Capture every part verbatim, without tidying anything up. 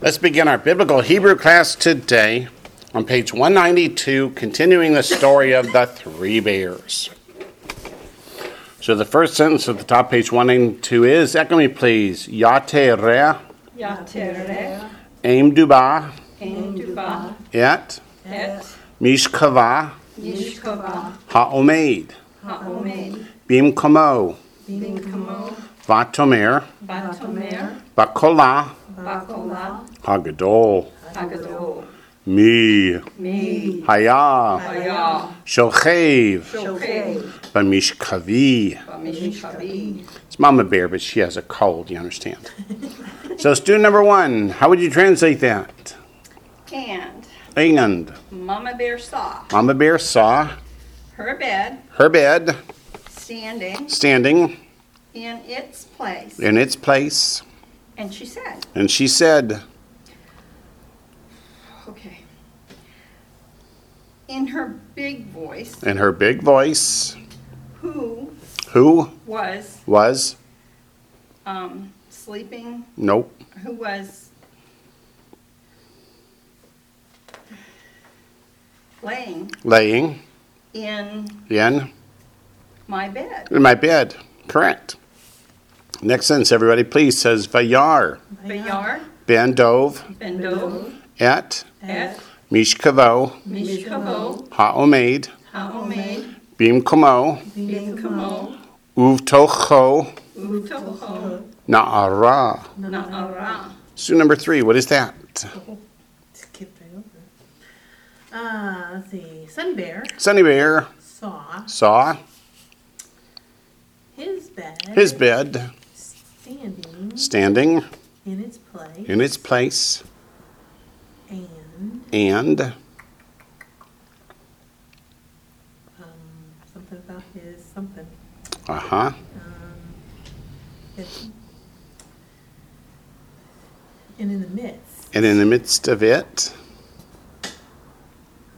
Let's begin our biblical Hebrew class today on page one ninety-two, continuing the story of the three bears. So the first sentence at the top, page one ninety-two is, echo me please, Yatereh, Yatereh, Aim Duba, Aim Duba, Et, Et, Mishkava, Mishkava, Ha'omed, Ha'omed, Bimkomo, Bimkomo, Vatomer, Vatomer, Bakola, Bakola, Hagadol, Hagadol, Mi, Mi, Haya, Haya, Shochev, Shochev, Bamishkavi. Bamishkavi. It's Mama Bear, but she has a cold, you understand. So student number one, how would you translate that? And And Mama Bear saw Mama Bear saw her bed her bed standing standing in its place, in its place, and she said, and she said, okay, in her big voice, in her big voice, who who was was, um, sleeping, nope, who was laying laying in in, my bed. in my bed. Correct. Next sentence, everybody, please, says, Vayar, Bayar, Ben Dov, Bendo, Et, Et, Mishkavo, Mishkavo, Ha'omed, Ha'omed, Bimkomo, Bimkomo, Uvtocho, Utoho, Na'ara. Na'ara. Student number three, what is that? Skipped right over. Uh, let's see. Sunny Bear Sunny Bear saw saw his bed his bed standing standing in its place in its place and and um, something about his something. uh-huh Um, it's, and in the midst, and in the midst of it um,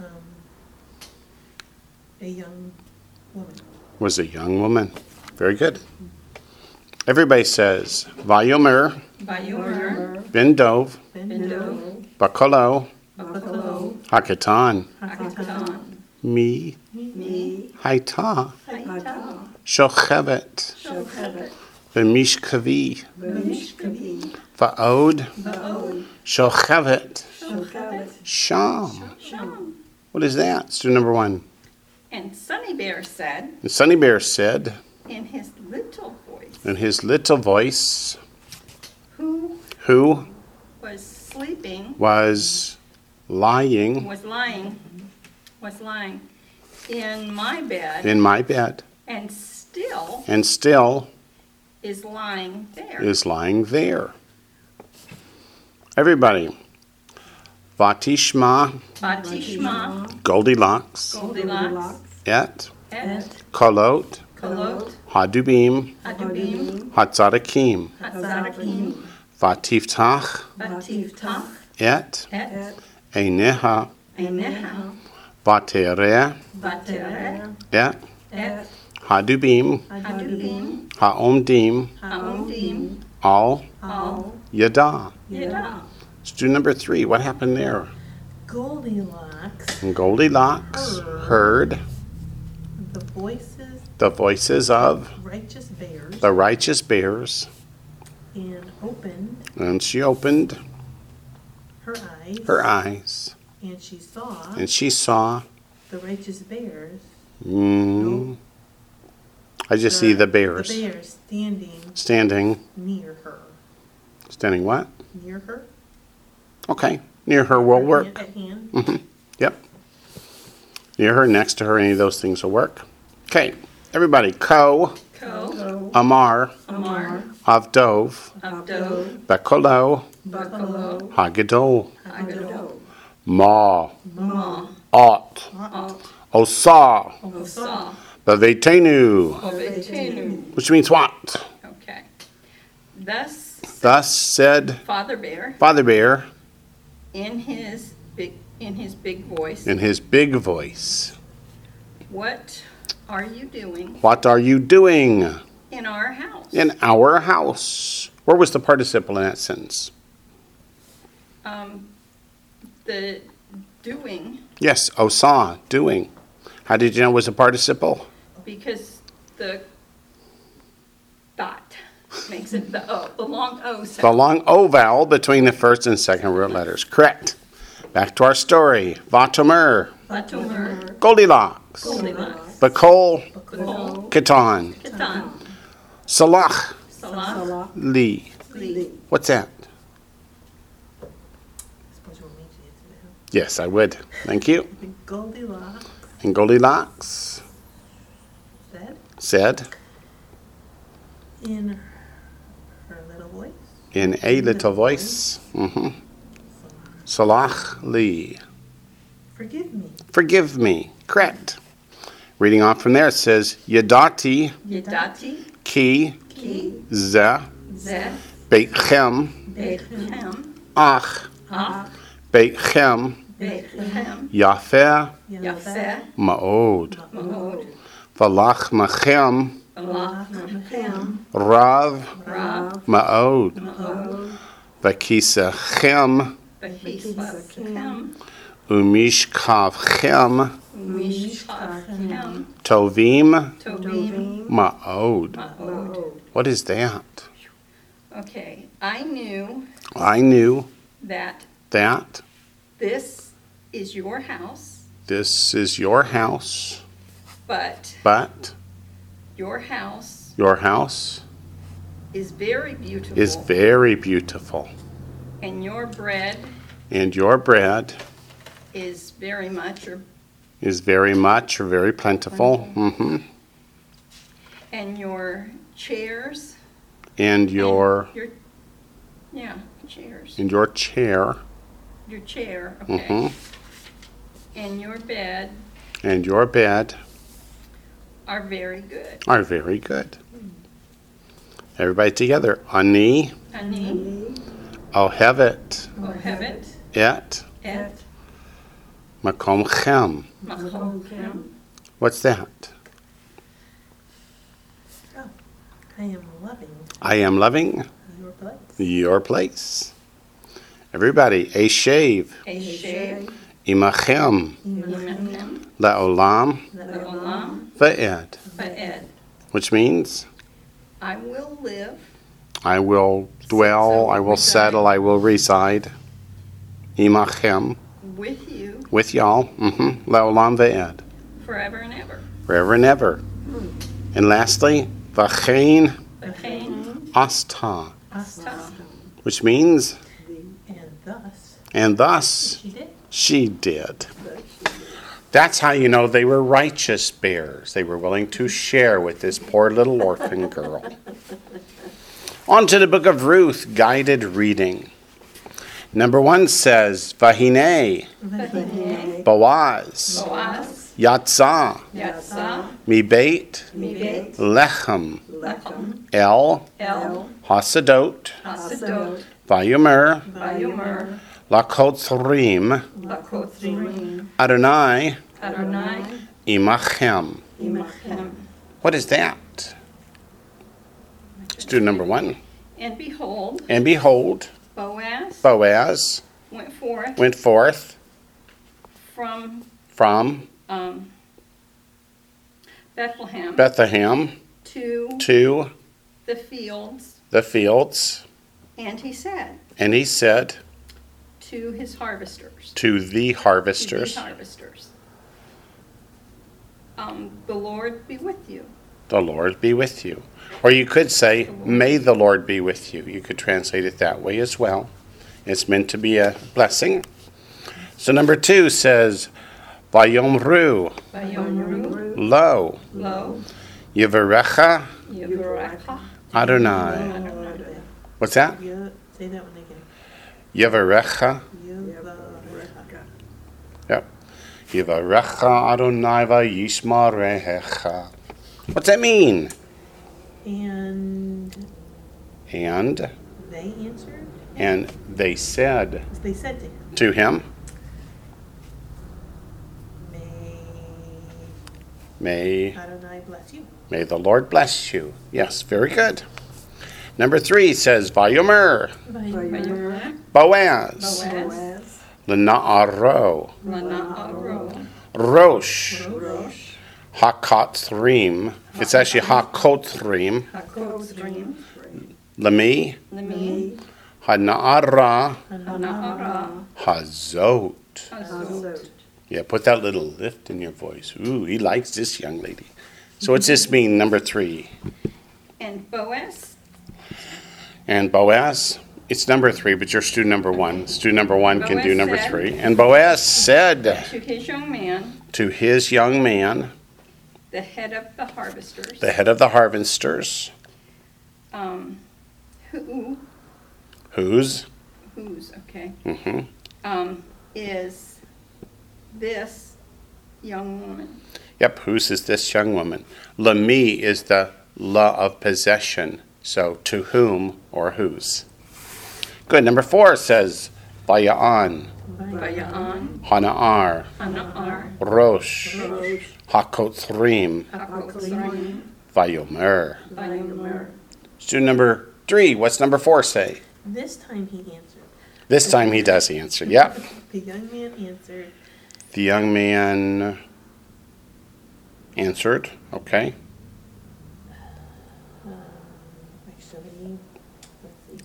a young woman. was a young woman. Very good. Everybody says Vayomer, Bayomer, Ben Dov, Bendo, Bakolo, Bakalo, Hakatan, Hakatan, Mi, Mi, Haita, Haita, Shochevet, Shochevet, Bemishkavi, Bemishkavi, Va'od, Ba'od, Shochevet, Shochevet, Sham. Sham. What is that? Student number one. And Sunny Bear said And Sunny Bear said in his little voice, in his little voice, who who was sleeping, was lying was lying, was lying in my bed, in my bed and still and still is lying there. is lying there. Everybody. Vatishma, Batishma, Goldilocks, Goldilocks, Et, Et, Kolot, Kolot, Hadubim, Adubim, Hatzadakim, Hazarakim, Vatiftach, Batiftach, Et, Et, Eineha, Eineha, Vatereh, Batereh, Et, Et, Hadubim, Hadubim, Haomdim, Haomdim, Al, Al, Yada. Yada. Student number three, what happened there? Goldilocks And Goldilocks heard the voices the voices of of righteous bears the righteous bears, and opened and she opened her eyes her eyes, and she saw and she saw, the righteous bears. mm, I just see the bears The bears standing standing, near her. standing what? Near her. Okay, near her will At work. hand- At hand. hmm Yep. Near her, next to her, any of those things will work. Okay, everybody, Ko, Ko, Amar, Amar, Avdov, Avdo, Bekolo, Bakalo, Hagadol, Agado, Ma, Ma, Ot, Ot, Osa, Osa, Bavetenu, Ovetenu. which means what? Okay. Thus Thus said Father Bear Father Bear in his big in his big voice, in his big voice. what are you doing What are you doing in our house? in our house? Where was the participle in that sentence? um, the doing, Yes, osa, doing. How did you know it was a participle? because the dot makes it the O, the long O The sound. long O vowel between the first and second root letters. Correct. Back to our story. Vatomer, Vatomer, Goldilocks, Goldilocks, Bakol, Bakol, Katan, Katan, Salach, Salah, Li. Li. What's that? I suppose you want me to answer that. Yes, I would. Thank you. The Goldilocks And Goldilocks said said in her little voice, in a little voice, hmm Salach Li. forgive me. Forgive me. Correct. Reading on from there, it says Yadati Yedati, ki Ki, ze Zeh, beitchem Bethlehem, ach Ah, beitchem Bethlehem, yafeh Yafeh, ma'od Mahod, v'lach machem Balach, Machem, rav Rav, ma'od Mahod, v'kisechem Bechisvachem, umishkavchem Mishkachem, tovim Tobim, ma'od. Mahod. What is that? Okay, I knew I knew that that this is your house, this is your house, but but your house your house is very beautiful, is very beautiful, and your bread and your bread is very much, or, is very much or very plentiful. hmm and your chairs, And your your, yeah, chairs, and your chair your chair, okay, hmm and your bed and your bed are very good. are very good. Everybody together. Ani Ani, ohevet Ohevet, et Et, makomchem. Machomchem, What's that? I am loving I am loving your place. your place. Everybody, a shave, Eshev, imachem, Imachem, laolam, Leolam, ve'ed, Va'ed. which means I will live I will dwell, I will settle, I will reside. Imachem, with you with y'all, mm-hmm. laolam ve'ed, forever and ever. forever and ever. And lastly, v'chein V'chein, asta, Asta, which means, And thus, and thus she did. she did. That's how you know they were righteous bears. They were willing to share with this poor little orphan girl. On to the book of Ruth, guided reading. Number one says, Vahine, V'chein, Boaz, Boaz, Yatzah, Yatzah, Mibeit, Mibet, Lechem, Lechem, El, El, Hasadot, Hasadot, Vayomer, Vayomer, Lakotzrim, Lakothrim, Adonai, Adonai, Imachem. Imachem. What is that? Let's do number one. And behold, And behold, Boaz Boaz went forth went forth from from um, Bethlehem Bethlehem to to the fields, the fields, and he said and he said to his harvesters, to the to these harvesters, harvesters, um, the Lord be with you. the Lord be with you. Or you could say, may the Lord be with you. You could translate it that way as well. It's meant to be a blessing. So number two says, Vayomru, Vayomru, lo, lo, Yivarecha Yevarecha, Adonai. Adonai. What's that? You, say that one again. Yivarecha. You, Yep. Yivarecha Adonai vayishmarecha. What's that mean? and And they answered. and they said They said to him, to him, May May Adonai bless you. May the Lord bless you. Yes, very good. Number three says Vayomer, Vayomer, Boaz, Boaz, Lena'aro, Lena'aro, Rosh, Rosh, Hakotzrim. It's actually Hakotzrim. Hakotzrim, Lemi, Lemi, Hana'ara, Hana'ara, Hazot. Hazot. Yeah, put that little lift in your voice. Ooh, he likes this young lady. So what's this mean, number three? And Boaz, And Boaz, it's number three, but you're student number one. Student number one can do Boaz number said- three. And Boaz said to his young man, to his young man, the head of the harvesters, the head of the harvesters, um, who, whose, whose, okay, hmm um, is this young woman. Yep, whose is this young woman? Lami is the la of possession. So to whom or whose. Good. Number four says Vaya'an, Vaya'an, Hana'ar, Hana'ar, Rosh, Rosh, Hakotzrim, Hakotzrim, Vayomer. Vayomer. Student number three, what's number four say? This time he answered. This time he does answer. Yep. The young man answered, The young man answered. Okay. um, actually, let's see.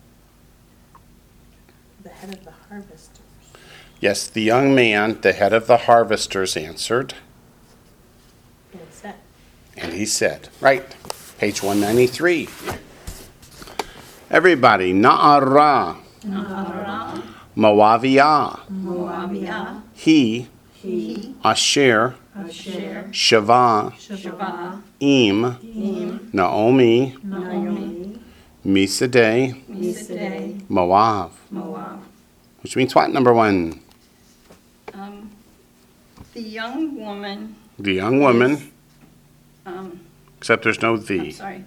The head of the harvesters. Yes, the young man, the head of the harvesters, answered. And said, And he said, right, page one ninety-three. Everybody, Na'ara, Na'ara, Moaviyah, Moaviyah, he, he, Asher, Asher, Shavah, Shavah, Im, Im, Naomi, Naomi, Misadeh, Misadeh, Moab. Moab. Which means what, number one? Um, the young woman, The young woman, um, except there's no I'm the. sorry.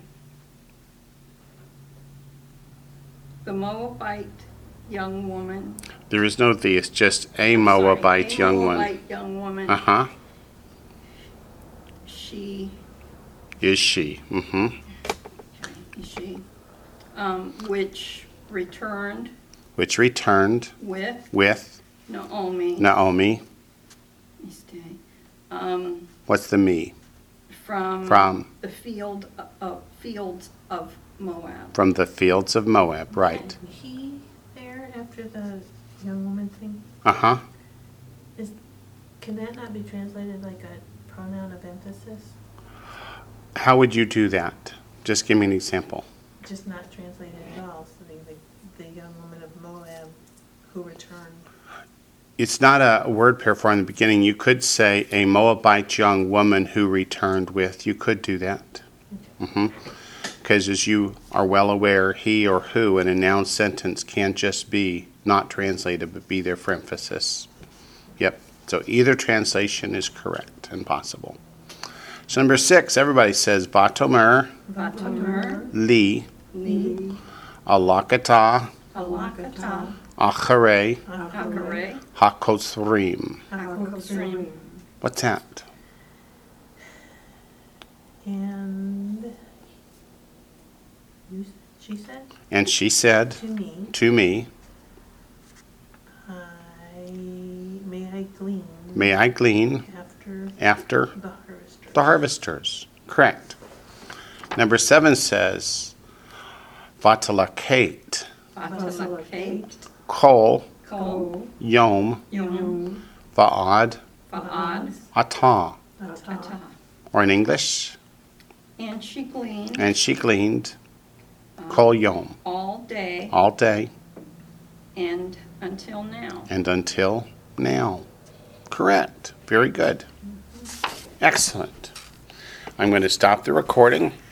The Moabite young woman. There is no the, it's just a sorry, Moabite a young one. Moabite young woman. Uh-huh. She, Is she? Mm-hmm. she, um, which returned Which returned with with Naomi. Naomi. Let me stay. Um, What's the me? from, From. the field of fields of Moab. From the fields of Moab, right. and he there after the young woman thing? Uh-huh. Is, can that not be translated like a pronoun of emphasis? How would you do that? Just give me an example. Just not translated at all, so the, the young woman of Moab who returned. It's not a word pair for in the beginning. You could say a Moabite young woman who returned with. You could do that. Mm-hmm. Because as you are well aware, he or who in a noun sentence can't just be not translated, but be there for emphasis. Yep. So either translation is correct and possible. So number six, everybody says Vatomer, Vatomer, Li, Li, Alakata, Alakata, Acharei, Hakare, Hakotzrim. Hakotzrim. What's that? And you, she said And she said to me, to me, I may I glean may I glean after after the harvester. the harvesters. Correct. Number seven says, Vatalakate, Vatalakate, Kol, Kol, Yom, Yom, Va'ad, Va'ad, Atah. Atah. Or in English, And she gleaned and she gleaned Kol Yom, all day all day and until now. and until now. Correct. Very good. Excellent. I'm going to stop the recording.